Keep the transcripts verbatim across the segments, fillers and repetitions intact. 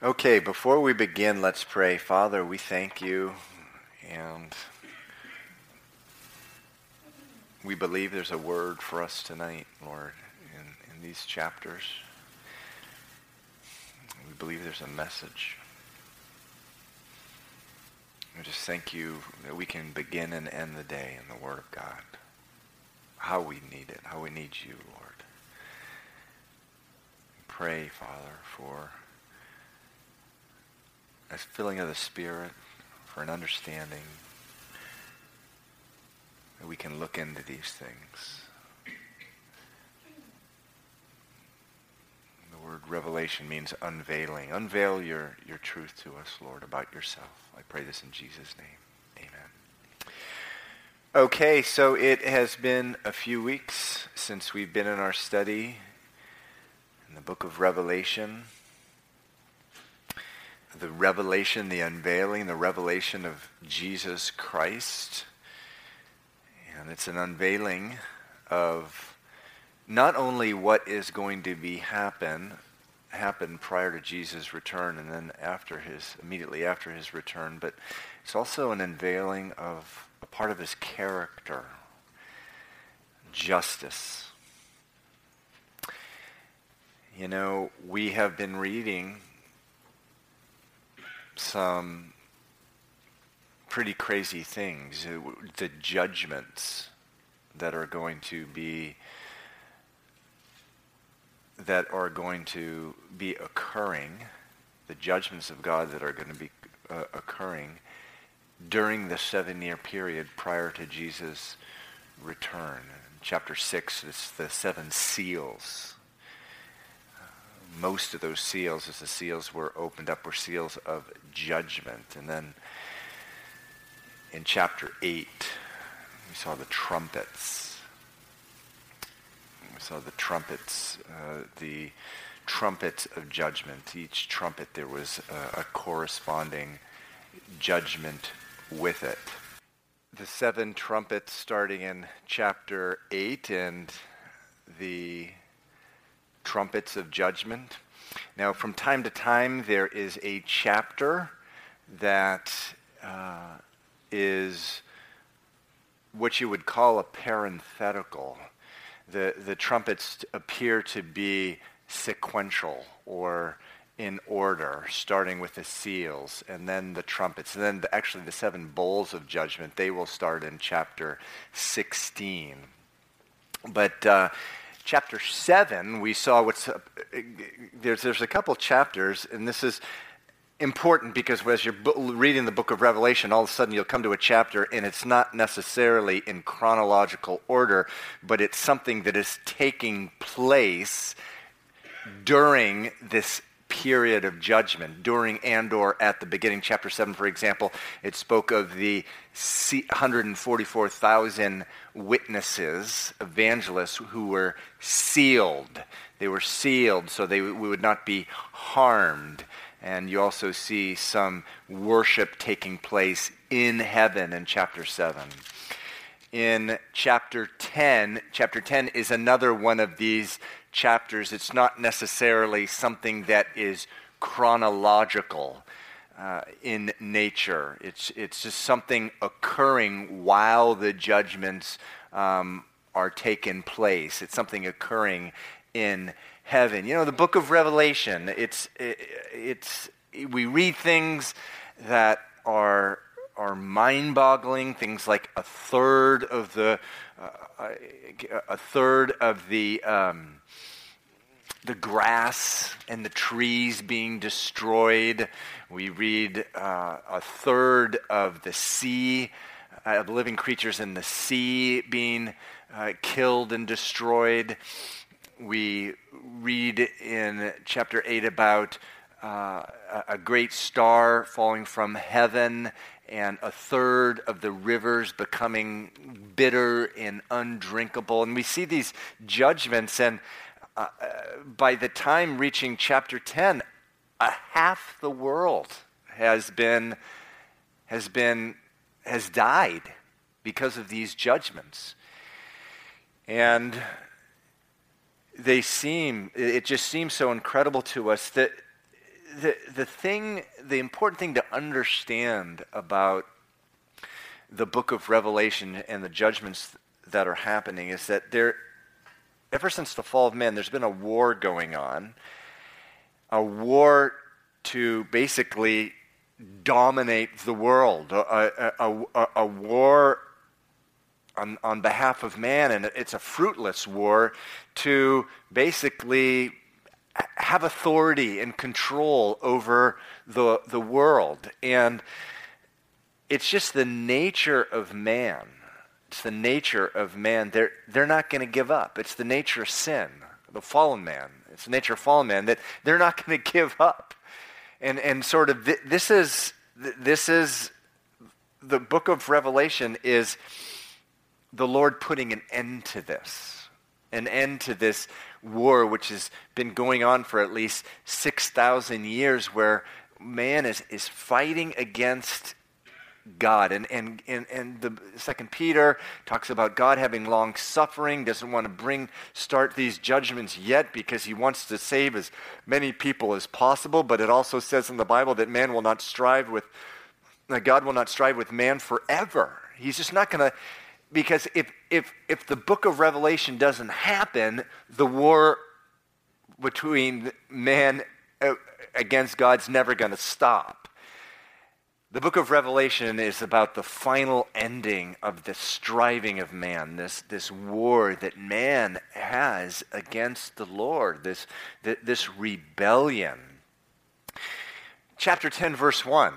Okay, before we begin, let's pray. Father, we thank you, and we believe there's a word for us tonight, Lord, in, in these chapters. We believe there's a message. We just thank you that we can begin and end the day in the Word of God. How we need it, how we need you, Lord. Pray, Father, for a filling of the Spirit, for an understanding that we can look into these things. The word revelation means unveiling. Unveil your, your truth to us, Lord, about yourself. I pray this in Jesus' name. Amen. Okay, so it has been a few weeks since we've been in our study in the book of Revelation. The revelation, the unveiling, the revelation of Jesus Christ. And it's an unveiling of not only what is going to be happen, happen prior to Jesus' return and then after his, immediately after his return, but it's also an unveiling of a part of his character, justice. You know, we have been reading some pretty crazy things, the judgments that are going to be that are going to be occurring, the judgments of God that are going to be uh, occurring during the seven-year period prior to Jesus' return. In chapter six, it's the seven seals. Most of those seals, as the seals were opened up, were seals of judgment. And then in chapter eight, we saw the trumpets. We saw the trumpets, uh, the trumpets of judgment. Each trumpet, there was a, a corresponding judgment with it. The seven trumpets starting in chapter eight and the trumpets of judgment. Now, from time to time, there is a chapter that uh, is what you would call a parenthetical. The, the trumpets appear to be sequential or in order, starting with the seals and then the trumpets. And then the, actually the seven bowls of judgment, they will start in chapter sixteen. But uh, chapter seven, we saw what's, uh, there's, there's a couple chapters, and this is important because as you're reading the book of Revelation, all of a sudden you'll come to a chapter and it's not necessarily in chronological order, but it's something that is taking place during this period of judgment, during and or at the beginning. Chapter seven, for example, it spoke of the one hundred forty-four thousand witnesses, evangelists, who were sealed. They were sealed so they w- would not be harmed. And you also see some worship taking place in heaven in chapter seven. In chapter ten, chapter ten is another one of these chapters. It's not necessarily something that is chronological uh, in nature. It's it's just something occurring while the judgments um, are taking place. It's something occurring in heaven. You know, the book of Revelation, it's it, it's we read things that are are mind-boggling, things like a third of the uh, a third of the um, the grass and the trees being destroyed. We read uh, a third of the sea, uh, the living creatures in the sea being uh, killed and destroyed. We read in chapter eight about uh, a great star falling from heaven and a third of the rivers becoming bitter and undrinkable. And we see these judgments, and uh, by the time reaching chapter ten, a half the world has been has been has died because of these judgments. And they seem, it just seems so incredible to us that the the thing, the important thing to understand about the book of Revelation and the judgments that are happening is that there, ever since the fall of man, there's been a war going on, a war to basically dominate the world, a, a, a, a war on, on behalf of man, and it's a fruitless war to basically have authority and control over the the world. And it's just the nature of man. It's the nature of man. They're, they're not going to give up. It's the nature of sin, the fallen man. It's the nature of fallen man that they're not going to give up. And and sort of th- this is this is the book of Revelation is the Lord putting an end to this, an end to this war which has been going on for at least six thousand years, where man is is fighting against God. And and and, and the Second Peter talks about God having long suffering, doesn't want to bring start these judgments yet because he wants to save as many people as possible. But it also says in the Bible that man will not strive with that God will not strive with man forever. He's just not going to, because if if if the book of Revelation doesn't happen, the war between man against God's never going to stop. The book of Revelation is about the final ending of the striving of man, this, this war that man has against the Lord, this, this rebellion. Chapter ten, verse one,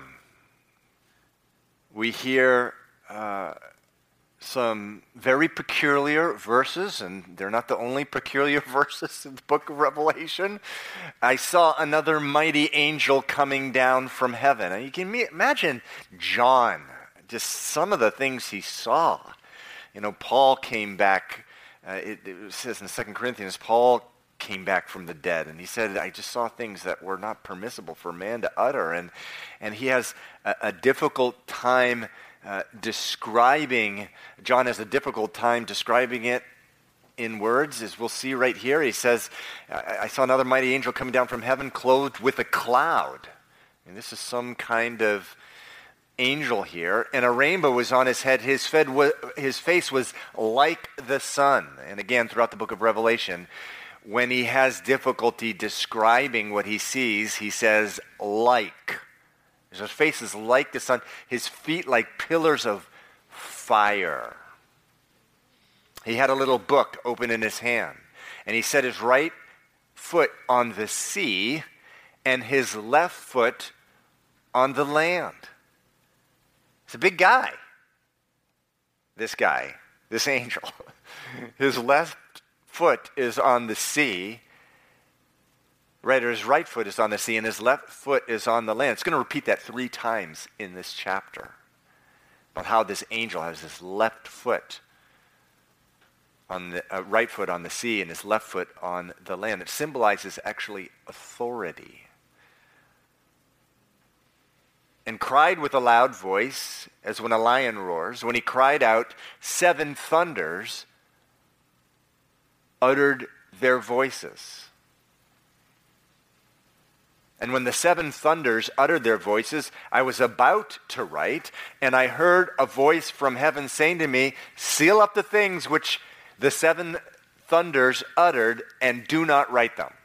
we hear uh, some very peculiar verses, and they're not the only peculiar verses in the book of Revelation. I saw another mighty angel coming down from heaven. And you can imagine John, just some of the things he saw. You know, Paul came back, uh, it, it says in Second Corinthians, Paul came back from the dead, and he said, I just saw things that were not permissible for man to utter. And, and he has a, a difficult time Uh, describing, John has a difficult time describing it in words, as we'll see right here. He says, I, I saw another mighty angel coming down from heaven clothed with a cloud. And this is some kind of angel here. And a rainbow was on his head. His, fed wa- his face was like the sun. And again, throughout the book of Revelation, when he has difficulty describing what he sees, he says, like. His face is like the sun, his feet like pillars of fire. He had a little book open in his hand, and he set his right foot on the sea and his left foot on the land. He's a big guy, this guy, this angel. His left foot is on the sea. Right, or his right foot is on the sea, and his left foot is on the land. It's going to repeat that three times in this chapter, about how this angel has his left foot on the uh, right foot on the sea and his left foot on the land. It symbolizes actually authority. And cried with a loud voice, as when a lion roars. When he cried out, seven thunders uttered their voices. And when the seven thunders uttered their voices, I was about to write, and I heard a voice from heaven saying to me, seal up the things which the seven thunders uttered, and do not write them.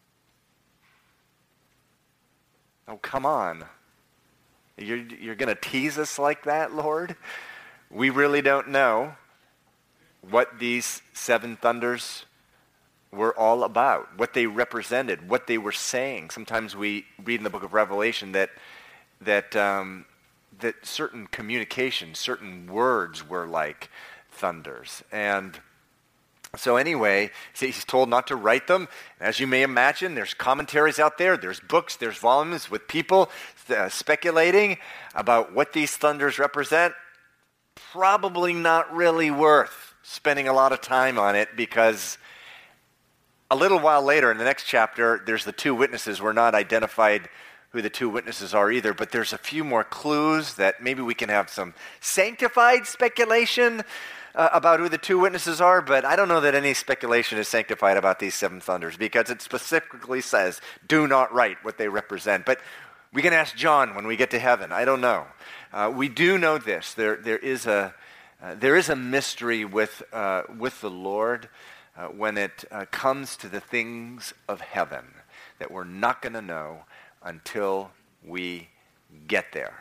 Oh, come on. You're, you're going to tease us like that, Lord? We really don't know what these seven thunders were all about, what they represented, what they were saying. Sometimes we read in the book of Revelation that that um, that certain communications, certain words were like thunders. And so anyway, he's told not to write them. As you may imagine, there's commentaries out there, there's books, there's volumes with people uh, speculating about what these thunders represent. Probably not really worth spending a lot of time on it, because a little while later in the next chapter, there's the two witnesses. We're not identified who the two witnesses are either, but there's a few more clues that maybe we can have some sanctified speculation uh, about who the two witnesses are, but I don't know that any speculation is sanctified about these seven thunders because it specifically says, do not write what they represent. But we can ask John when we get to heaven. I don't know. Uh, we do know this. There, there is a, uh, there is a mystery with, uh, with the Lord uh, when it uh, comes to the things of heaven that we're not going to know until we get there.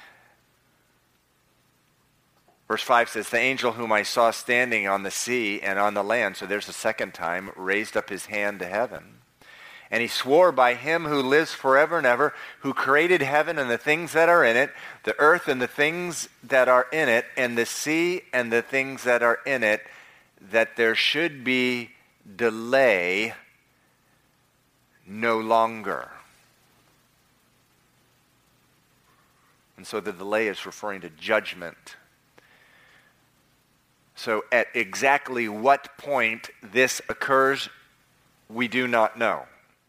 Verse five says, the angel whom I saw standing on the sea and on the land, so there's a second time, raised up his hand to heaven. And he swore by him who lives forever and ever, who created heaven and the things that are in it, the earth and the things that are in it, and the sea and the things that are in it, that there should be delay no longer. And so the delay is referring to judgment. So at exactly what point this occurs, we do not know.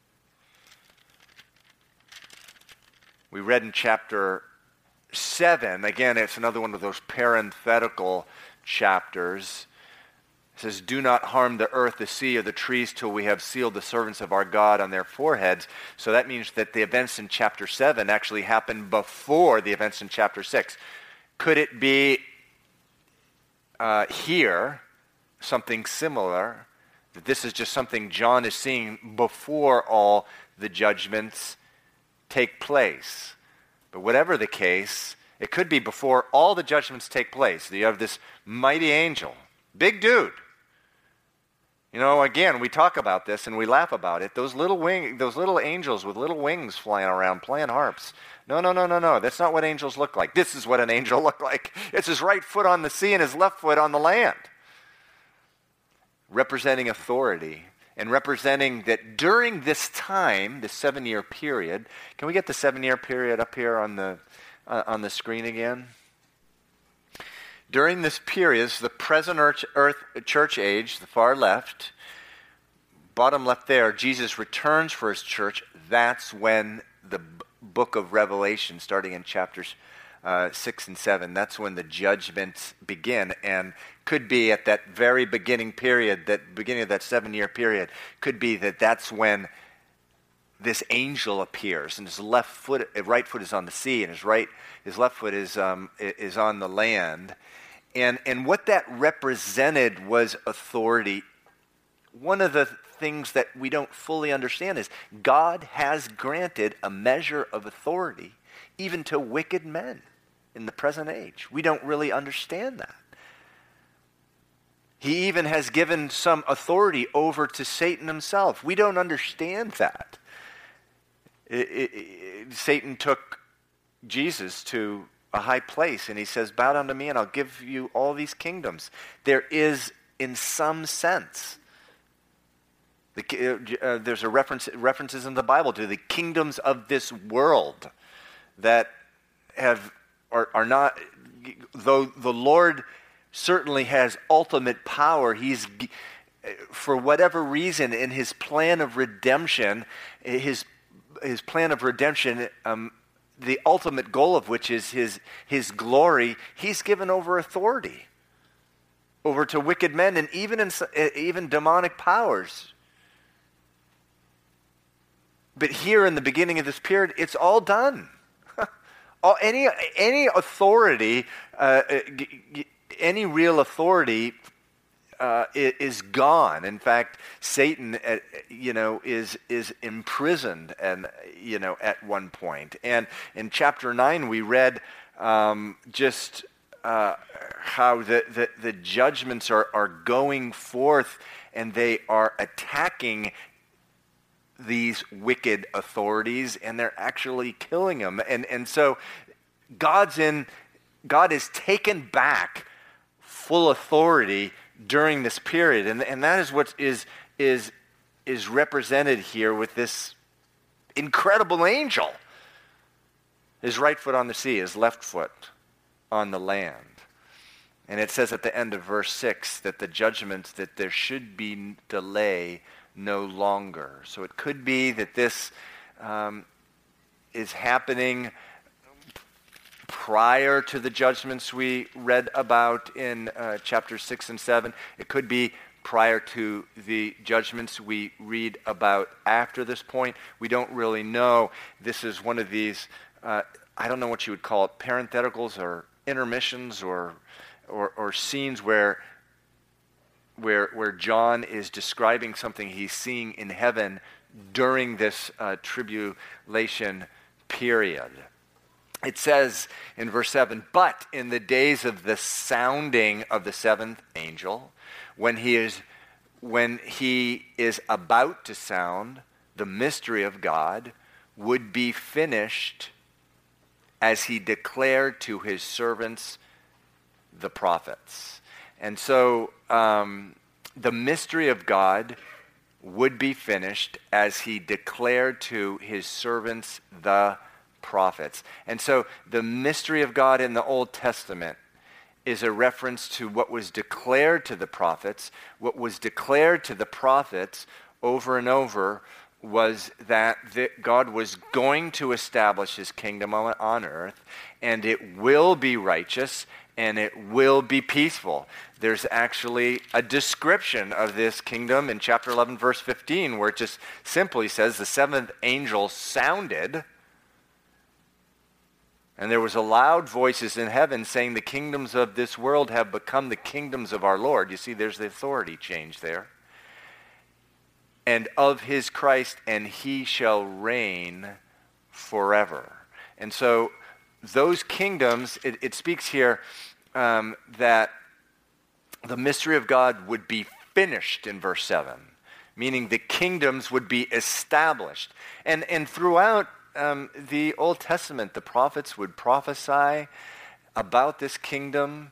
We read in chapter seven, again, it's another one of those parenthetical chapters. It says, do not harm the earth, the sea, or the trees till we have sealed the servants of our God on their foreheads. So that means that the events in chapter seven actually happened before the events in chapter six. Could it be uh, here something similar? That this is just something John is seeing before all the judgments take place. But whatever the case, it could be before all the judgments take place. You have this mighty angel, big dude. You know, again, we talk about this and we laugh about it. Those little wing, those little angels with little wings flying around playing harps. No, no, no, no, no. That's not what angels look like. This is what an angel looked like. It's his right foot on the sea and his left foot on the land. Representing authority and representing that during this time, this seven-year period, can we get the seven-year period up here on the uh, on the screen again? During this period, this is the present earth, earth church age, the far left, bottom left there, Jesus returns for his church. That's when the b- book of Revelation, starting in chapters uh, six and seven, that's when the judgments begin, and could be at that very beginning period, that beginning of that seven-year period, could be that that's when this angel appears, and his left foot, right foot is on the sea, and his right, his left foot is um, is on the land. And and what that represented was authority. One of the things that we don't fully understand is God has granted a measure of authority even to wicked men in the present age. We don't really understand that. He even has given some authority over to Satan himself. We don't understand that. It, it, it, Satan took Jesus to a high place, and he says, bow down to me and I'll give you all these kingdoms. There is, in some sense, the, uh, there's a reference references in the Bible to the kingdoms of this world that have are, are not, though the Lord certainly has ultimate power, he's, for whatever reason, in his plan of redemption, his his plan of redemption, um, the ultimate goal of which is his his glory, he's given over authority over to wicked men and even in, even demonic powers. But here in the beginning of this period, it's all done. all, any any authority, uh, any real authority uh, is gone. In fact, Satan, uh, you know, is is imprisoned, and you know, at one point. And in chapter nine, we read um, just uh, how the, the the judgments are are going forth, and they are attacking these wicked authorities, and they're actually killing them. And and so God's in God is taken back full authority during this period, and and that is what is is is represented here with this incredible angel. His right foot on the sea, his left foot on the land. And it says at the end of verse six that the judgment, that there should be delay no longer. So it could be that this um, is happening prior to the judgments we read about in uh, chapters six and seven. It could be prior to the judgments we read about after this point. We don't really know. This is one of these, uh, I don't know what you would call it, parentheticals or intermissions or or, or scenes where where where John is describing something he's seeing in heaven during this uh, tribulation period. It says in verse seven, "But in the days of the sounding of the seventh angel, when he is when he is about to sound, the mystery of God would be finished as he declared to his servants, the prophets." And so um, the mystery of God would be finished as he declared to his servants, the prophets. And so the mystery of God in the Old Testament is a reference to what was declared to the prophets. What was declared to the prophets over and over was that the, God was going to establish his kingdom on, on earth, and it will be righteous, and it will be peaceful. There's actually a description of this kingdom in chapter eleven, verse fifteen, where it just simply says, the seventh angel sounded, and there was a loud voices in heaven saying, the kingdoms of this world have become the kingdoms of our Lord. You see, there's the authority change there. And of his Christ, and he shall reign forever. And so those kingdoms, it, it speaks here um, that the mystery of God would be finished in verse seven, meaning the kingdoms would be established. And, and throughout um, the Old Testament, the prophets would prophesy about this kingdom.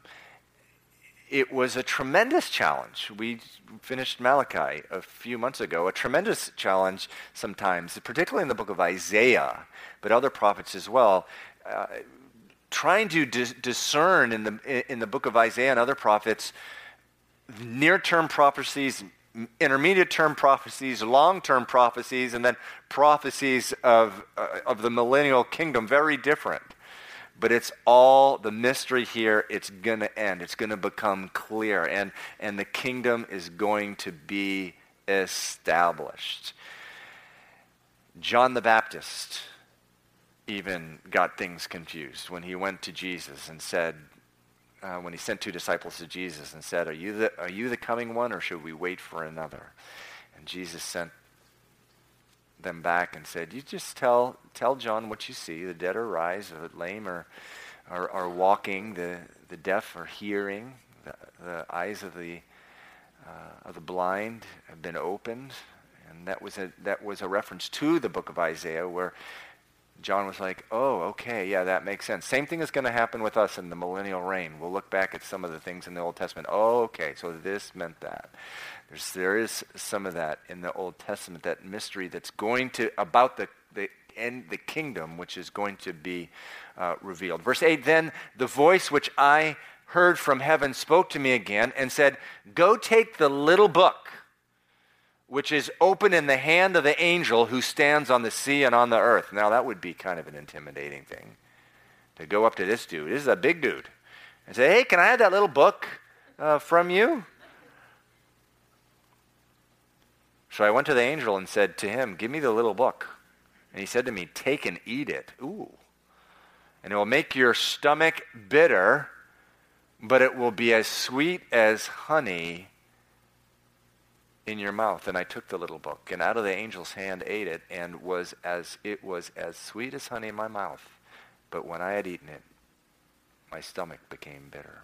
It was a tremendous challenge. We finished Malachi a few months ago, a tremendous challenge sometimes, particularly in the book of Isaiah, but other prophets as well, uh, trying to dis- discern in the in the book of Isaiah and other prophets near-term prophecies, intermediate-term prophecies, long-term prophecies, and then prophecies of uh, of the millennial kingdom, very different. But it's all the mystery here. It's going to end. It's going to become clear. And, and the kingdom is going to be established. John the Baptist even got things confused when he went to Jesus and said, uh, when he sent two disciples to Jesus and said, are you the, are you the coming one, or should we wait for another? And Jesus sent them back and said, you just tell tell John what you see. The dead are rise, the lame are are, are walking, the, the deaf are hearing, the, the eyes of the uh, of the blind have been opened. And that was a that was a reference to the book of Isaiah, where John was like, oh, okay, yeah, that makes sense. Same thing is going to happen with us in the millennial reign. We'll look back at some of the things in the Old Testament. Oh, okay, so this meant that. There's, there is some of that in the Old Testament, that mystery that's going to, about the, the end, the kingdom, which is going to be uh, revealed. Verse eight, then the voice which I heard from heaven spoke to me again and said, go take the little book, which is open in the hand of the angel who stands on the sea and on the earth. Now that would be kind of an intimidating thing, to go up to this dude. This is a big dude. And say, hey, can I have that little book uh, from you? So I went to the angel and said to him, give me the little book. And he said to me, take and eat it. Ooh. And it will make your stomach bitter, but it will be as sweet as honey in your mouth. And I took the little book, and out of the angel's hand ate it, and was as it was as sweet as honey in my mouth. But when I had eaten it, my stomach became bitter.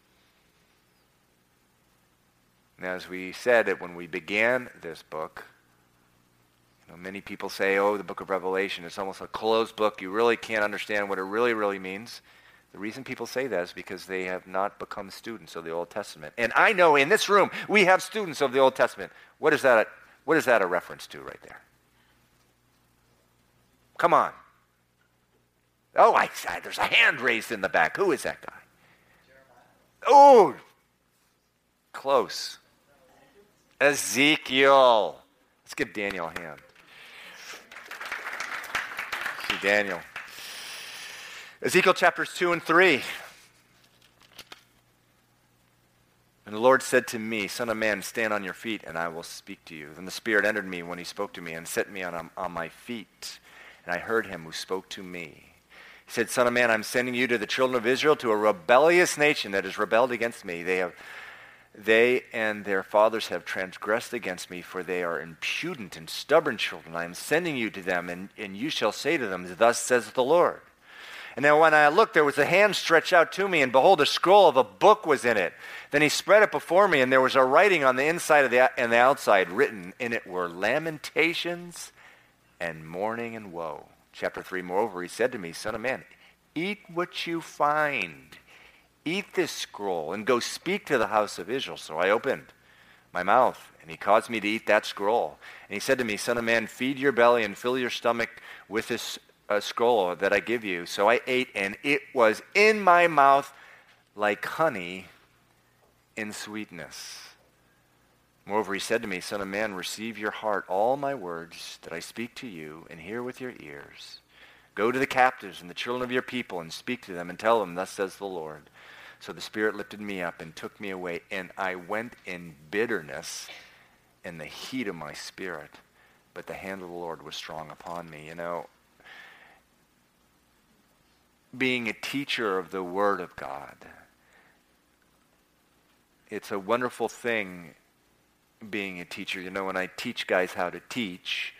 Now, as we said it when we began this book, you know, many people say, oh, the book of Revelation is almost a closed book. You really can't understand what it really, really means. The reason people say that is because they have not become students of the Old Testament. And I know in this room we have students of the Old Testament. What is that? What is that a reference to right there? Come on. Oh, I, I, there's a hand raised in the back. Who is that guy? Jeremiah. Oh, close. Ezekiel. Let's give Daniel a hand. See Daniel. Ezekiel chapters two and three. And the Lord said to me, Son of man, stand on your feet, and I will speak to you. Then the Spirit entered me when he spoke to me, and set me on, on my feet. And I heard him who spoke to me. He said, Son of man, I'm sending you to the children of Israel, to a rebellious nation that has rebelled against me. They have, they and their fathers have transgressed against me, for they are impudent and stubborn children. I am sending you to them, and, and you shall say to them, Thus says the Lord. And now when I looked, there was a hand stretched out to me, and behold, a scroll of a book was in it. Then he spread it before me, and there was a writing on the inside of the, and the outside. Written in it were lamentations and mourning and woe. Chapter three, moreover, he said to me, Son of man, eat what you find. Eat this scroll, and go speak to the house of Israel. So I opened my mouth, and he caused me to eat that scroll. And he said to me, Son of man, feed your belly and fill your stomach with this a scroll that I give you. So I ate, and it was in my mouth like honey in sweetness. Moreover, he said to me, Son of man, receive your heart all my words that I speak to you, and hear with your ears. Go to the captives and the children of your people, and speak to them, and tell them, Thus says the Lord. So the Spirit lifted me up and took me away, and I went in bitterness in the heat of my spirit. But the hand of the Lord was strong upon me. You know, being a teacher of the Word of God, it's a wonderful thing being a teacher. You know, when I teach guys how to teach,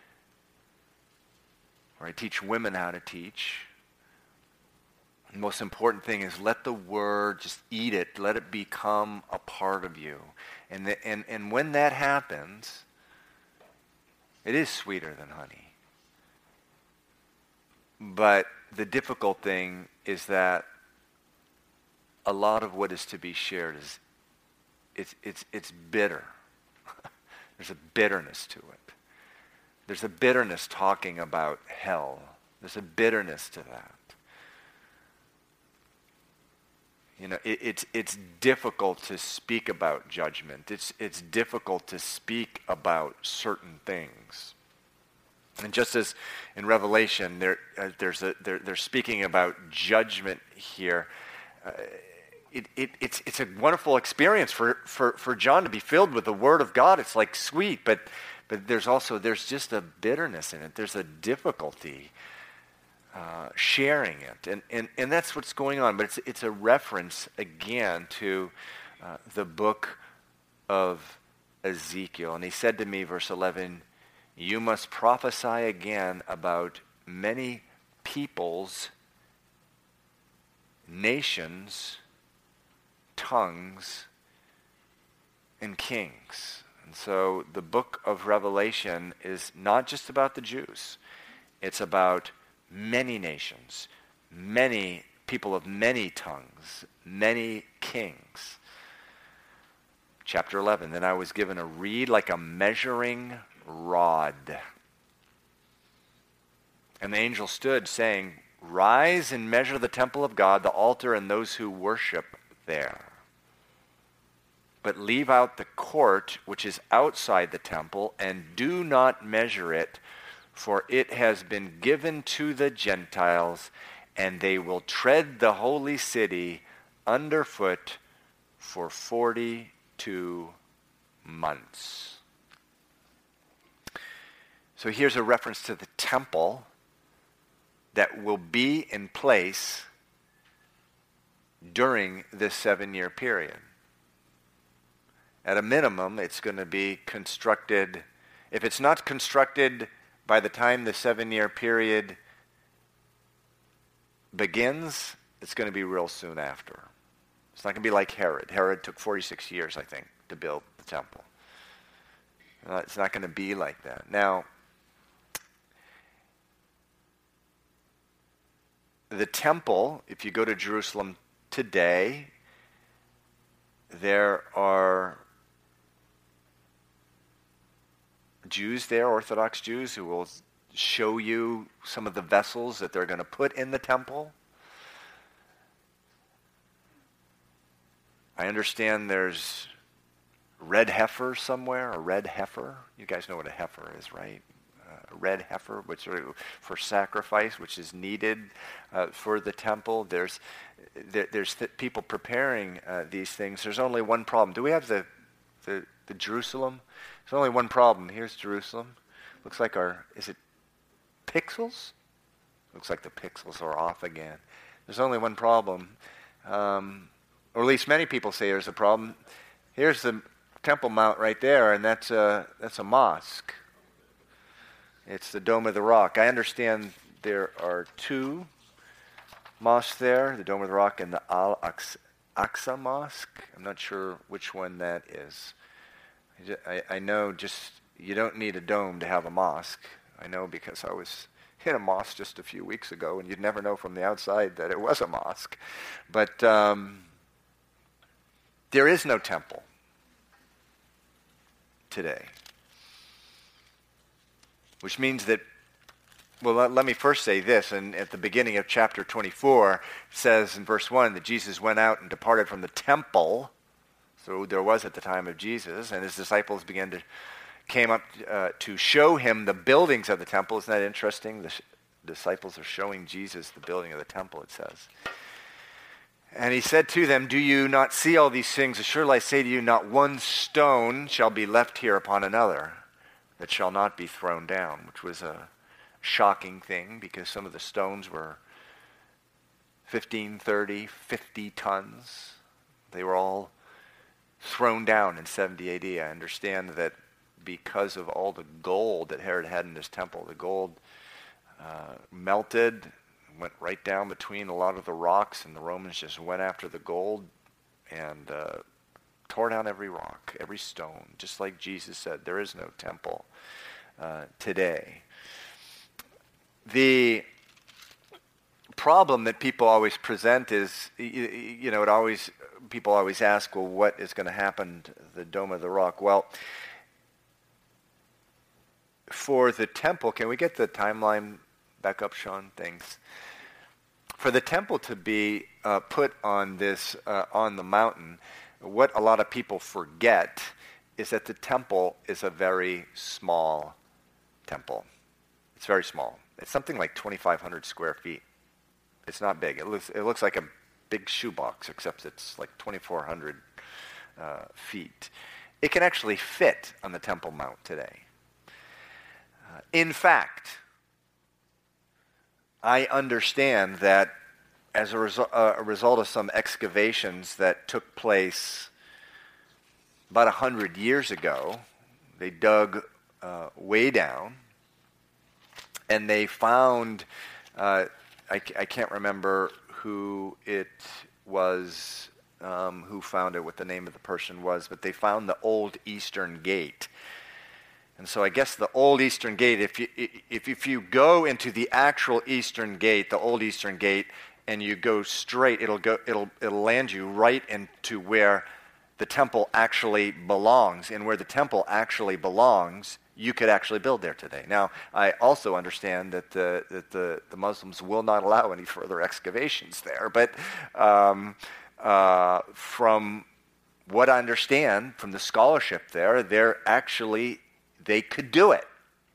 or I teach women how to teach, the most important thing is let the Word, just eat it, let it become a part of you. And, the, and, and when that happens, it is sweeter than honey. But the difficult thing is that a lot of what is to be shared is it's it's it's bitter. There's a bitterness to it. There's a bitterness talking about hell. There's a bitterness to that. You know, it, it's it's difficult to speak about judgment. It's it's difficult to speak about certain things. And just as in Revelation, there, uh, there's a, they're, they're speaking about judgment here. Uh, it, it, it's, it's a wonderful experience for, for, for John to be filled with the Word of God. It's like sweet, but but there's also, there's just a bitterness in it. There's a difficulty uh, sharing it. And, and, and that's what's going on. But it's, it's a reference, again, to uh, the book of Ezekiel. And he said to me, verse eleven, you must prophesy again about many peoples, nations, tongues, and kings. And so the book of Revelation is not just about the Jews. It's about many nations, many people of many tongues, many kings. Chapter eleven, then I was given a reed like a measuring rod. And the angel stood, saying, rise and measure the temple of God, the altar, and those who worship there. But leave out the court which is outside the temple, and do not measure it, for it has been given to the Gentiles, and they will tread the holy city underfoot for forty-two months. So here's a reference to the temple that will be in place during this seven-year period. At a minimum, it's going to be constructed. If it's not constructed by the time the seven-year period begins, it's going to be real soon after. It's not going to be like Herod. Herod took forty-six years, I think, to build the temple. Uh, it's not going to be like that. Now, the temple, if you go to Jerusalem today, there are Jews there, Orthodox Jews, who will show you some of the vessels that they're going to put in the temple. I understand there's red heifer somewhere, a red heifer. You guys know what a heifer is, right? Uh, a red heifer, which are for sacrifice, which is needed uh, for the temple. There's there, there's th- people preparing uh, these things. There's only one problem. Do we have the, the the Jerusalem? There's only one problem. Here's Jerusalem. Looks like our, is it pixels? Looks like the pixels are off again. There's only one problem. Um, or at least many people say there's a problem. Here's the Temple Mount right there, and that's a, that's a mosque. It's the Dome of the Rock. I understand there are two mosques there, the Dome of the Rock and the Al-Aqsa Mosque. I'm not sure which one that is. I, I know just, you don't need a dome to have a mosque. I know because I was in a mosque just a few weeks ago, and you'd never know from the outside that it was a mosque. But um, there is no temple today. Which means that, well, let, let me first say this, and at the beginning of chapter twenty-four, it says in verse one that Jesus went out and departed from the temple. So there was at the time of Jesus, and his disciples began to, came up uh, to show him the buildings of the temple. Isn't that interesting? The sh- disciples are showing Jesus the building of the temple, it says. And he said to them, "Do you not see all these things? Surely I say to you, not one stone shall be left here upon another that shall not be thrown down," which was a shocking thing because some of the stones were fifteen, thirty, fifty tons. They were all thrown down in seventy A D. I understand that because of all the gold that Herod had in his temple, the gold uh, melted, went right down between a lot of the rocks, and the Romans just went after the gold and uh, tore down every rock, every stone, just like Jesus said, there is no temple uh, today. The problem that people always present is, you, you know, it always, people always ask, well, what is going to happen to the Dome of the Rock? Well, for the temple, can we get the timeline back up, Sean? Thanks. For the temple to be uh, put on this, uh, on the mountain, what a lot of people forget is that the temple is a very small temple. It's very small. It's something like twenty-five hundred square feet. It's not big. It looks, it looks like a big shoebox, except it's like twenty-four hundred uh, feet. It can actually fit on the Temple Mount today. Uh, in fact, I understand that as a, resu- uh, a result of some excavations that took place about one hundred years ago, they dug uh, way down, and they found, uh, I, I can't remember who it was, um, who found it, what the name of the person was, but they found the old Eastern Gate. And so I guess the old Eastern Gate, if you if if you go into the actual Eastern Gate, the old Eastern Gate, and you go straight, it'll go it'll it'll land you right into where the temple actually belongs. And where the temple actually belongs, you could actually build there today. Now, I also understand that the that the, the Muslims will not allow any further excavations there. But um, uh, from what I understand from the scholarship there, they're actually they could do it.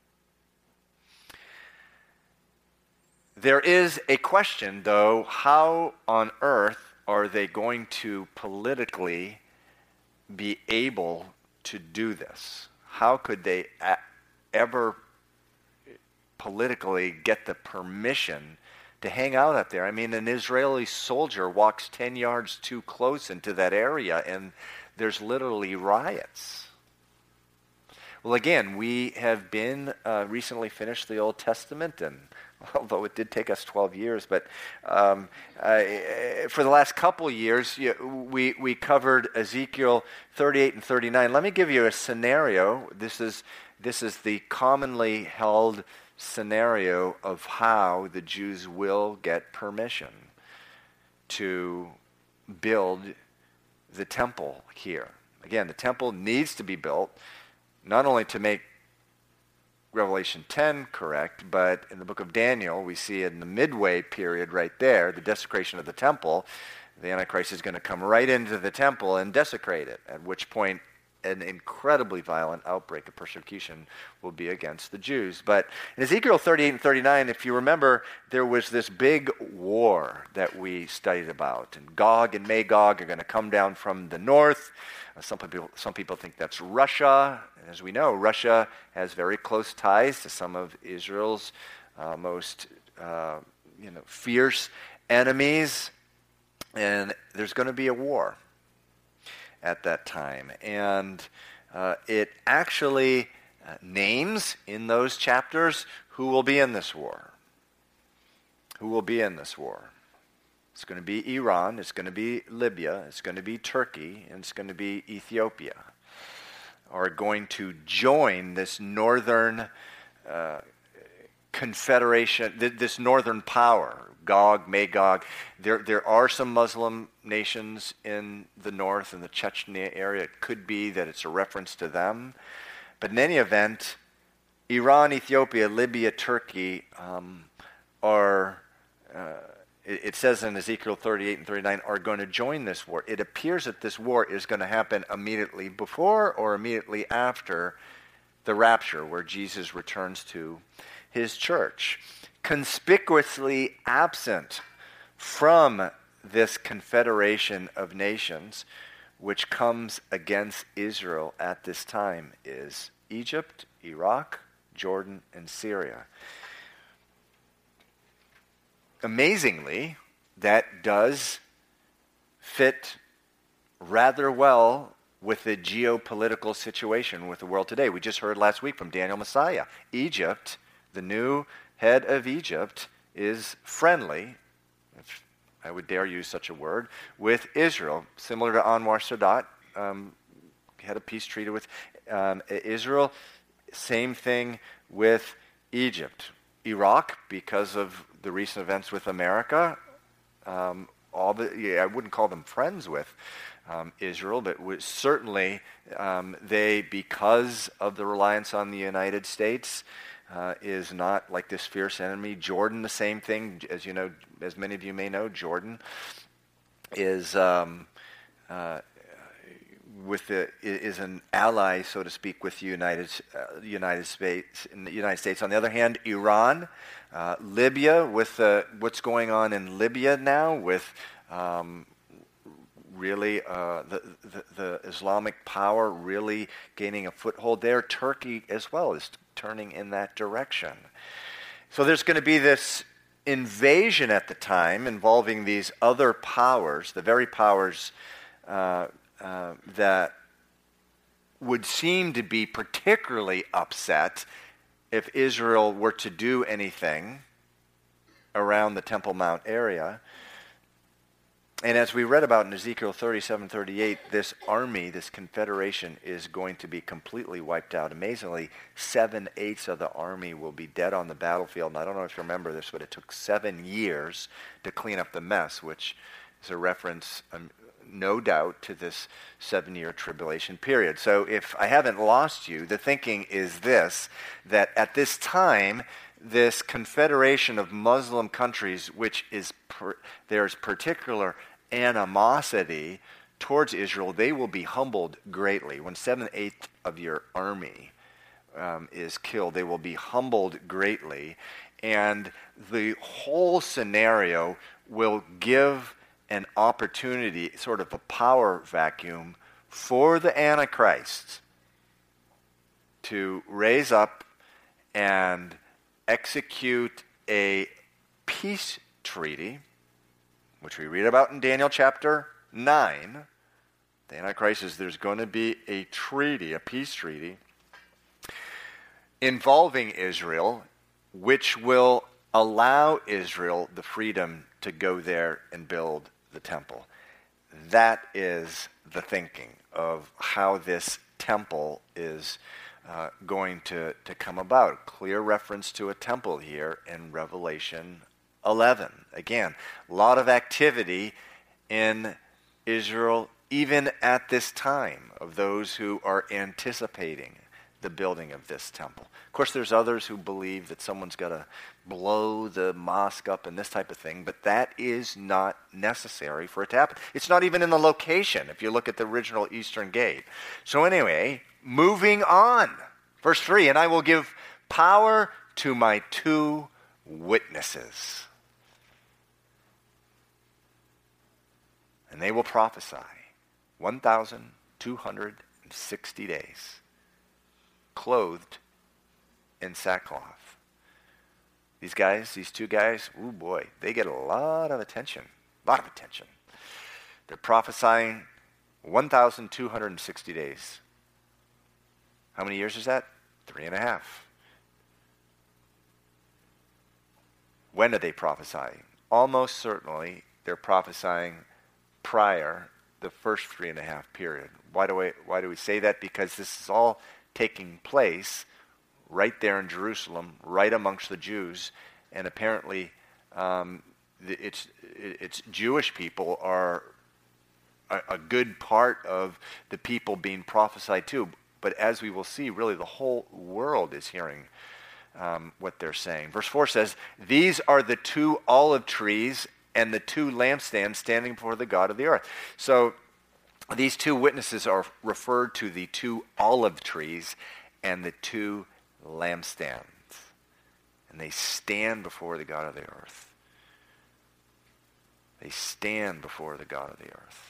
There is a question, though, how on earth are they going to politically be able to do this? How could they a- ever politically get the permission to hang out up there? I mean, an Israeli soldier walks ten yards too close into that area, and there's literally riots. Well, again, we have been uh, recently finished the Old Testament, and although it did take us twelve years, but um, uh, for the last couple years, you, we we covered Ezekiel thirty-eight and thirty-nine. Let me give you a scenario. This is this is the commonly held scenario of how the Jews will get permission to build the temple here. Again, the temple needs to be built, not only to make Revelation ten correct, but in the book of Daniel, we see in the midway period right there, the desecration of the temple, the Antichrist is going to come right into the temple and desecrate it, at which point an incredibly violent outbreak of persecution will be against the Jews. But in Ezekiel thirty-eight and thirty-nine, if you remember, there was this big war that we studied about. And Gog and Magog are going to come down from the north. Uh, some people, some people think that's Russia. And as we know, Russia has very close ties to some of Israel's uh, most uh, you know, fierce enemies. And there's going to be a war at that time. And uh, it actually uh, names in those chapters who will be in this war. Who will be in this war. It's going to be Iran, it's going to be Libya, it's going to be Turkey, and it's going to be Ethiopia are going to join this northern uh, confederation, th- this northern power, Gog, Magog. There, there are some Muslim nations in the north, in the Chechnya area. It could be that it's a reference to them. But in any event, Iran, Ethiopia, Libya, Turkey um, are, uh, it, it says in Ezekiel thirty-eight and thirty-nine, are going to join this war. It appears that this war is going to happen immediately before or immediately after the rapture, where Jesus returns to his church. Conspicuously absent from this confederation of nations which comes against Israel at this time is Egypt, Iraq, Jordan, and Syria. Amazingly, that does fit rather well with the geopolitical situation with the world today. We just heard last week from Daniel Messiah. Egypt, the new head of Egypt, is friendly, if I would dare use such a word, with Israel, similar to Anwar Sadat. Um, had a peace treaty with um, Israel. Same thing with Egypt. Iraq, because of the recent events with America, um, all the yeah, I wouldn't call them friends with um, Israel, but was certainly um, they, because of the reliance on the United States, Uh, is not like this fierce enemy. Jordan, the same thing. As you know, as many of you may know, Jordan is um, uh, with the is an ally, so to speak, with the United uh, United States. In the United States. On the other hand, Iran, uh, Libya, with uh, what's going on in Libya now, with um, really uh, the, the the Islamic power really gaining a foothold there. Turkey as well is turning in that direction. So there's going to be this invasion at the time involving these other powers, the very powers uh, uh, that would seem to be particularly upset if Israel were to do anything around the Temple Mount area. And as we read about in Ezekiel thirty-seven, thirty-eight, this army, this confederation, is going to be completely wiped out. Amazingly, seven-eighths of the army will be dead on the battlefield. And I don't know if you remember this, but it took seven years to clean up the mess, which is a reference, um, no doubt, to this seven-year tribulation period. So if I haven't lost you, the thinking is this, that at this time, this confederation of Muslim countries, which is per, there's particular animosity towards Israel, they will be humbled greatly. When seven-eighths of your army um, is killed, they will be humbled greatly. And the whole scenario will give an opportunity, sort of a power vacuum, for the Antichrist to raise up and execute a peace treaty, which we read about in Daniel chapter nine. The Antichrist says there's going to be a treaty, a peace treaty, involving Israel, which will allow Israel the freedom to go there and build the temple. That is the thinking of how this temple is Uh, going to, to come about. Clear reference to a temple here in Revelation eleven. Again, a lot of activity in Israel, even at this time, of those who are anticipating the building of this temple. Of course, there's others who believe that someone's got to blow the mosque up and this type of thing, but that is not necessary for it to happen. It's not even in the location if you look at the original Eastern Gate. So anyway, moving on. Verse three, and I will give power to my two witnesses, and they will prophesy one thousand two hundred sixty days, clothed in sackcloth. These guys, these two guys, oh boy, they get a lot of attention, a lot of attention. They're prophesying one thousand two hundred sixty days. How many years is that? Three and a half. When are they prophesying? Almost certainly they're prophesying prior the first three and a half period. Why do we, why do we say that? Because this is all taking place right there in Jerusalem, right amongst the Jews, and apparently um, it's, it's Jewish people are a, a good part of the people being prophesied to. But as we will see, really the whole world is hearing um, what they're saying. Verse four says, these are the two olive trees and the two lampstands standing before the God of the earth. So these two witnesses are referred to the two olive trees and the two lampstands. And they stand before the God of the earth. They stand before the God of the earth.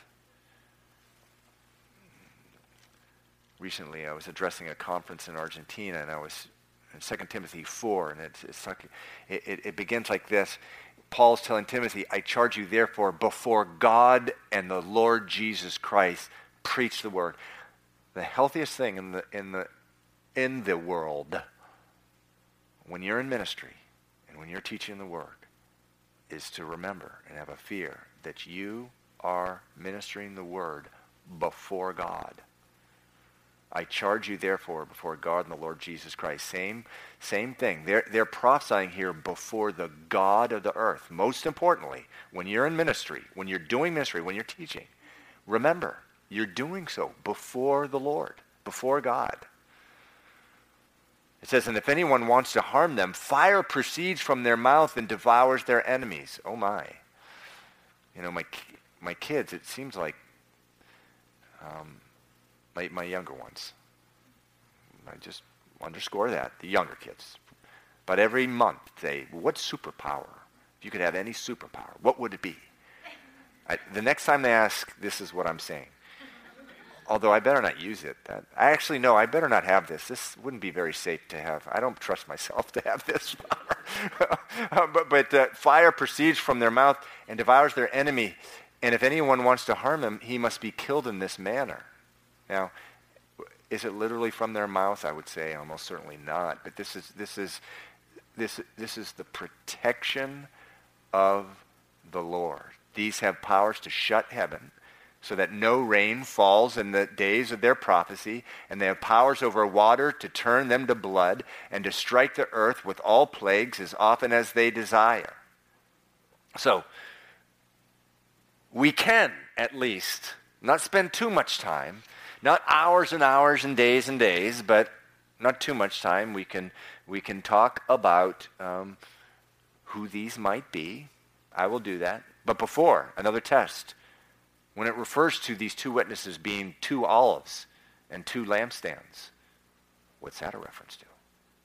Recently, I was addressing a conference in Argentina, and I was in Second Timothy four, and it's, it's like, it, it, it begins like this. Paul's telling Timothy, I charge you therefore before God and the Lord Jesus Christ, preach the word. The healthiest thing in the in the in the world, when you're in ministry and when you're teaching the word, is to remember and have a fear that you are ministering the word before God. I charge you therefore before God and the Lord Jesus Christ. Same, same thing. They're, they're prophesying here before the God of the earth. Most importantly, when you're in ministry, when you're doing ministry, when you're teaching, remember, you're doing so before the Lord, before God. It says, and if anyone wants to harm them, fire proceeds from their mouth and devours their enemies. Oh my. You know, my my kids, it seems like um, My, my younger ones. I just underscore that, the younger kids. But every month they, what superpower? If you could have any superpower, what would it be? I, the next time they ask, this is what I'm saying. Although I better not use it. That, I actually know I better not have this. This wouldn't be very safe to have. I don't trust myself to have this power. uh, but but uh, fire proceeds from their mouth and devours their enemy. And if anyone wants to harm him, he must be killed in this manner. Now, is it literally from their mouth? I would say almost certainly not. But this is this is this this is the protection of the Lord. These have powers to shut heaven so that no rain falls in the days of their prophecy, and they have powers over water to turn them to blood and to strike the earth with all plagues as often as they desire. So, we can at least not spend too much time, not hours and hours and days and days, but not too much time. We can we can talk about um, who these might be. I will do that. But before, another test. When it refers to these two witnesses being two olives and two lampstands, what's that a reference to?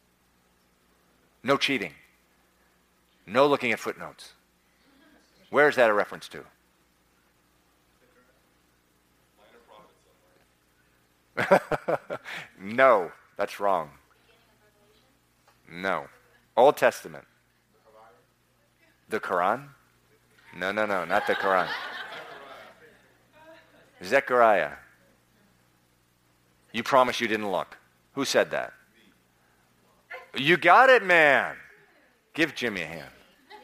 No cheating. No looking at footnotes. Where is that a reference to? No, that's wrong. No. Old Testament. The Quran? No, no, no, not the Quran. Zechariah. You promise you didn't look. Who said that? You got it, man. Give Jimmy a hand.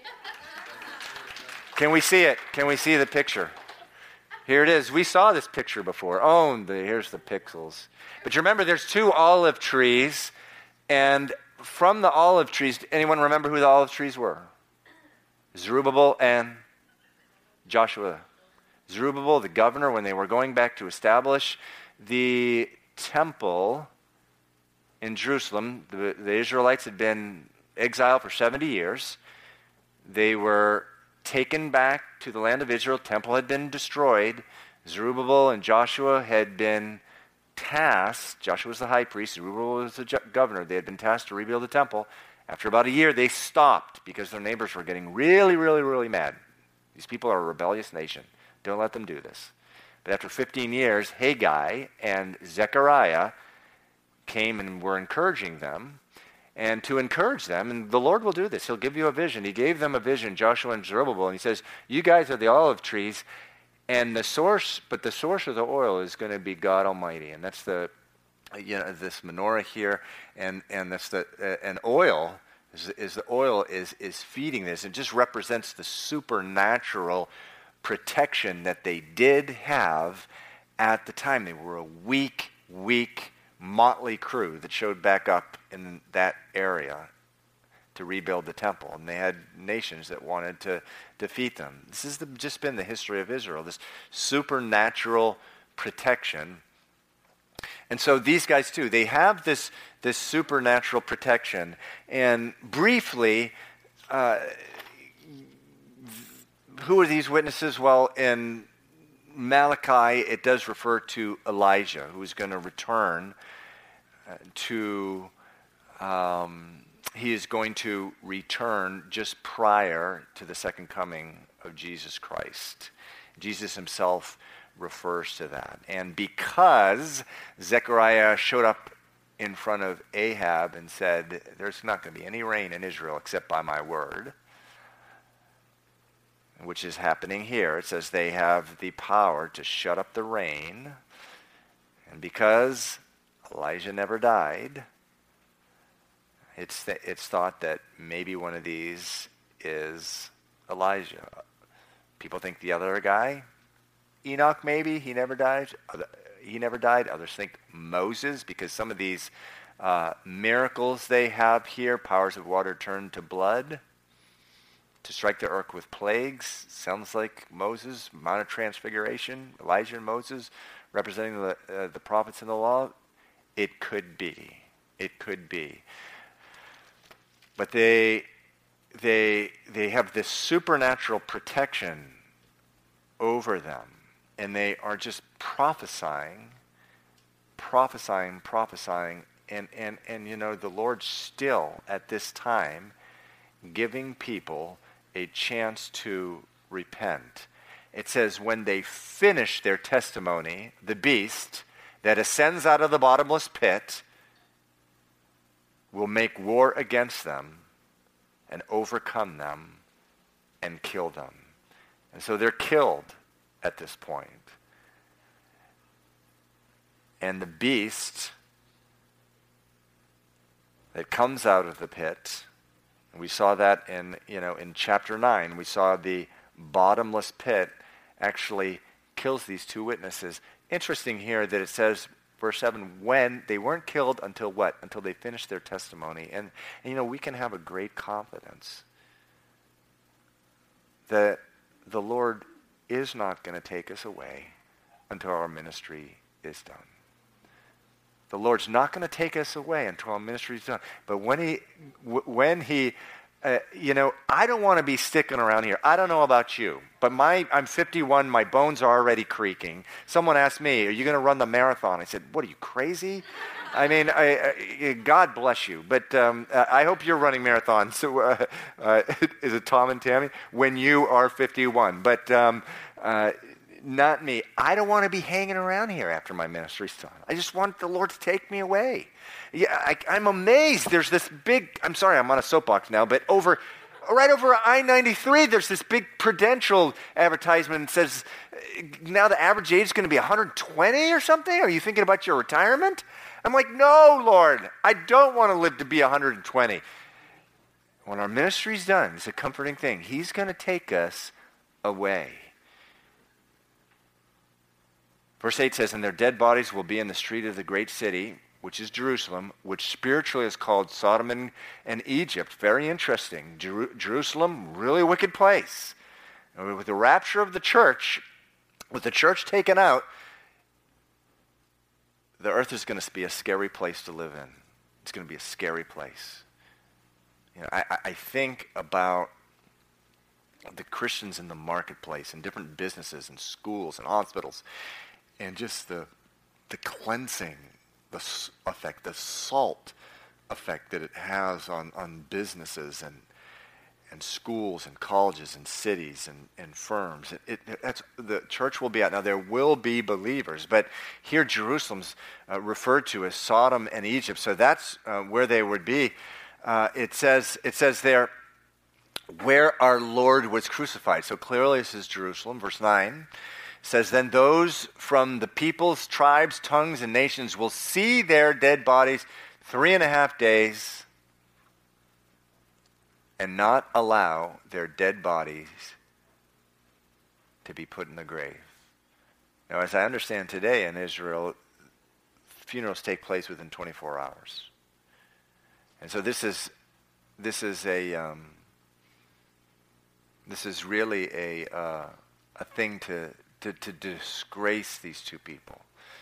Can we see it? Can we see the picture? Here it is. We saw this picture before. Oh, the, here's the pixels. But you remember there's two olive trees, and from the olive trees, anyone remember who the olive trees were? Zerubbabel and Joshua. Zerubbabel, the governor, when they were going back to establish the temple, in Jerusalem. The, the Israelites had been exiled for seventy years. They were taken back to the land of Israel. Temple had been destroyed. Zerubbabel and Joshua had been tasked. Joshua was the high priest. Zerubbabel was the ju- governor. They had been tasked to rebuild the temple. After about a year, they stopped because their neighbors were getting really, really, really mad. These people are a rebellious nation. Don't let them do this. But after fifteen years, Haggai and Zechariah came and were encouraging them. And to encourage them, and the Lord will do this. He'll give you a vision. He gave them a vision, Joshua and Zerubbabel, and he says, you guys are the olive trees, and the source, but the source of the oil is going to be God Almighty. And that's the, you know, this menorah here, and and that's the, uh, and oil is, is the oil is is feeding this. It just represents the supernatural protection that they did have at the time. They were a weak, weak, motley crew that showed back up in that area to rebuild the temple, and they had nations that wanted to defeat them. This has the, just been the history of Israel, this supernatural protection. And so these guys too, they have this this supernatural protection. And briefly, uh, who are these witnesses? Well, in Malachi, it does refer to Elijah, who is going to return uh, to, um, he is going to return just prior to the second coming of Jesus Christ. Jesus himself refers to that. And because Zechariah showed up in front of Ahab and said, there's not going to be any rain in Israel except by my word, which is happening here. It says they have the power to shut up the rain. And because Elijah never died, it's th- it's thought that maybe one of these is Elijah. People think the other guy, Enoch maybe, he never died. He never died. Others think Moses, because some of these uh, miracles they have here, powers of water turned to blood, to strike the earth with plagues, sounds like Moses, Mount of Transfiguration, Elijah and Moses, representing the uh, the prophets in the law. It could be. It could be. But they they they have this supernatural protection over them, and they are just prophesying, prophesying, prophesying, and and and you know, the Lord still at this time giving people a chance to repent. It says when they finish their testimony, the beast that ascends out of the bottomless pit will make war against them and overcome them and kill them. And so they're killed at this point. And the beast that comes out of the pit, we saw that in, you know, in chapter nine. We saw the bottomless pit actually kills these two witnesses. Interesting here that it says, verse seven, when they weren't killed until what? Until they finished their testimony. And, and you know, we can have a great confidence that the Lord is not going to take us away until our ministry is done. The Lord's not going to take us away until our ministry is done. But when he, w- when he, uh, you know, I don't want to be sticking around here. I don't know about you, but my, I'm fifty-one. My bones are already creaking. Someone asked me, "Are you going to run the marathon?" I said, "What are you, crazy?" I mean, I, I, God bless you, but um, I hope you're running marathons. So, uh, uh, is it Tom and Tammy? When you are fifty-one, but. Um, uh, Not me. I don't want to be hanging around here after my ministry's done. I just want the Lord to take me away. Yeah, I, I'm amazed. There's this big, I'm sorry, I'm on a soapbox now, but over, right over I ninety-three, there's this big Prudential advertisement that says, now the average age is going to be one hundred twenty or something? Are you thinking about your retirement? I'm like, no, Lord, I don't want to live to be one hundred twenty. When our ministry's done, it's a comforting thing. He's going to take us away. Verse eight says, and their dead bodies will be in the street of the great city, which is Jerusalem, which spiritually is called Sodom and, and Egypt. Very interesting. Jer- Jerusalem, really wicked place. And with the rapture of the church, with the church taken out, the earth is going to be a scary place to live in. it's going to be a scary place. You know, I, I think about the Christians in the marketplace and different businesses and schools and hospitals, and just the the cleansing, the s- effect, the salt effect that it has on, on businesses and and schools and colleges and cities and, and firms. It, it, that's, the church will be out. Now, there will be believers, but here Jerusalem's uh, referred to as Sodom and Egypt, so that's uh, where they would be. Uh, it says it says there, where our Lord was crucified. So clearly this is Jerusalem. Verse nine says, then those from the peoples, tribes, tongues, and nations will see their dead bodies three and a half days and not allow their dead bodies to be put in the grave. Now, as I understand today in Israel, funerals take place within twenty-four hours. And so this is this is a um, this is really a uh, a thing to, to to disgrace these two people.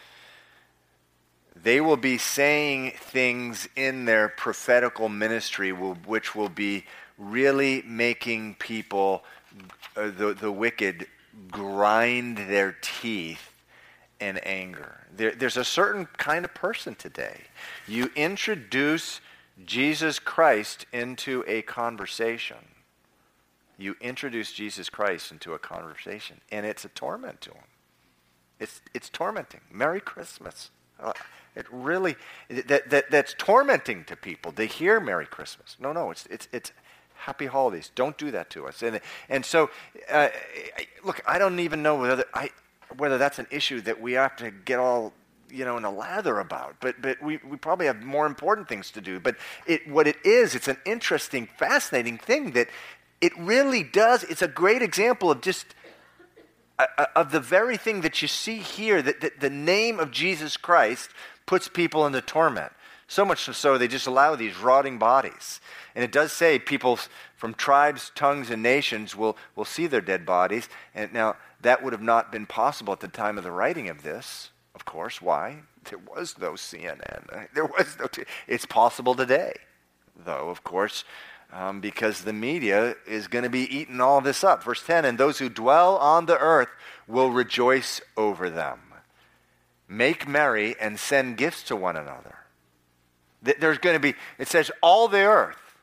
They will be saying things in their prophetical ministry will, which will be really making people, uh, the, the wicked, grind their teeth in anger. There, there's a certain kind of person today. You introduce Jesus Christ into a conversation. You introduce Jesus Christ into a conversation, and it's a torment to them. It's, it's tormenting. Merry Christmas. Uh, It really, that, that that's tormenting to people. They hear Merry Christmas. No, no, it's it's it's Happy Holidays. Don't do that to us. And and so, uh, look, I don't even know whether I whether that's an issue that we have to get all, you know, in a lather about. But but we, we probably have more important things to do. But it what it is, it's an interesting, fascinating thing that it really does. It's a great example of just. Uh, of the very thing that you see here, that, that the name of Jesus Christ puts people into torment. So much so they just allow these rotting bodies. And it does say people from tribes, tongues, and nations will, will see their dead bodies. And now, that would have not been possible at the time of the writing of this, of course. Why? There was no C N N. There was no... T- it's possible today, though, of course, Um, because the media is going to be eating all this up. Verse ten, and those who dwell on the earth will rejoice over them. Make merry and send gifts to one another. There's going to be, it says, all the earth.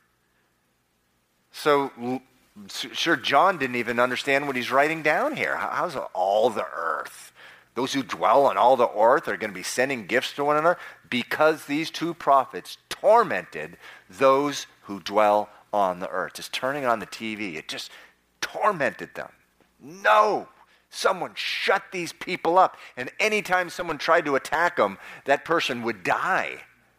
So, sure, John didn't even understand what he's writing down here. How's all the earth? Those who dwell on all the earth are going to be sending gifts to one another because these two prophets tormented those who dwell on the earth. Just turning on the T V, it just tormented them. No! Someone shut these people up. And anytime someone tried to attack them, that person would die.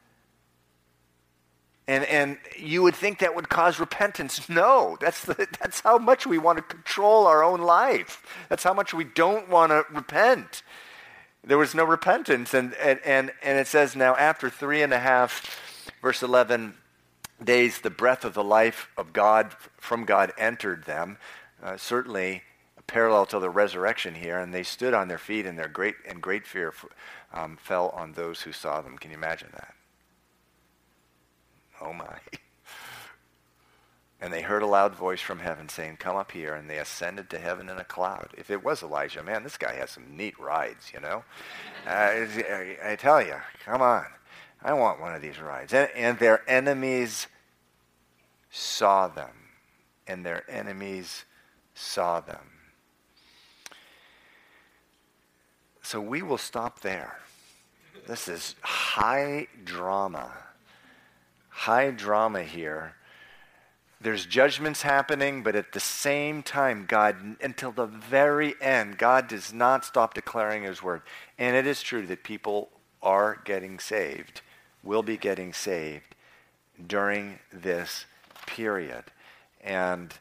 And and you would think that would cause repentance. No, that's the, that's how much we want to control our own life. That's how much we don't want to repent. There was no repentance. And, and, and, and it says now after three and a half, verse eleven, days, the breath of the life of God, from God, entered them. Uh, certainly parallel to the resurrection here, and they stood on their feet, and their great and great fear um, fell on those who saw them. Can you imagine that? Oh my. And they heard a loud voice from heaven saying, come up here, and they ascended to heaven in a cloud. If it was Elijah, man, this guy has some neat rides, you know? Uh, I tell you, come on. I want one of these rides. And, and their enemies saw them. And their enemies saw them. So we will stop there. This is high drama. High drama here. There's judgments happening, but at the same time, God, until the very end, God does not stop declaring his word. And it is true that people are getting saved, will be getting saved during this period. And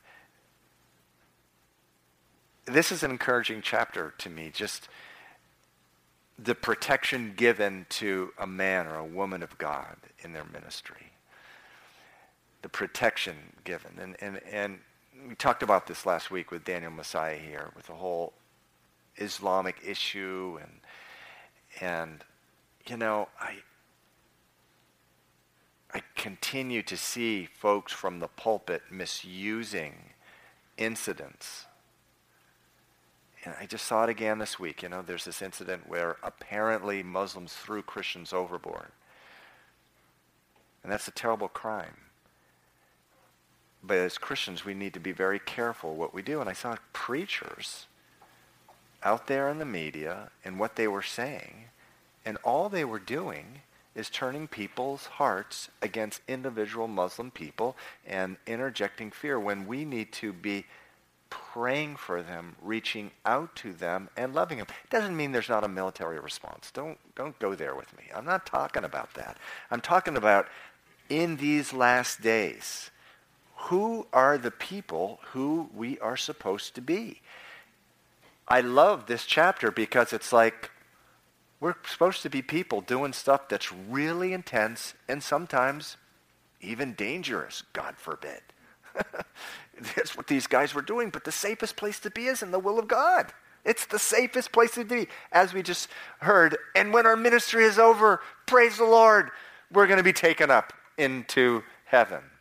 this is an encouraging chapter to me, just the protection given to a man or a woman of God in their ministry. The protection given. And, and, and we talked about this last week with Daniel Messiah here, with the whole Islamic issue. And, and you know, I I continue to see folks from the pulpit misusing incidents. And I just saw it again this week. You know, there's this incident where apparently Muslims threw Christians overboard. And that's a terrible crime. But as Christians, we need to be very careful what we do. And I saw preachers out there in the media and what they were saying, and all they were doing is turning people's hearts against individual Muslim people and interjecting fear when we need to be praying for them, reaching out to them, and loving them. It doesn't mean there's not a military response. Don't, don't go there with me. I'm not talking about that. I'm talking about in these last days, who are the people who we are supposed to be? I love this chapter because it's like we're supposed to be people doing stuff that's really intense and sometimes even dangerous, God forbid. That's what these guys were doing, but the safest place to be is in the will of God. It's the safest place to be, as we just heard. And when our ministry is over, praise the Lord, we're going to be taken up into heaven.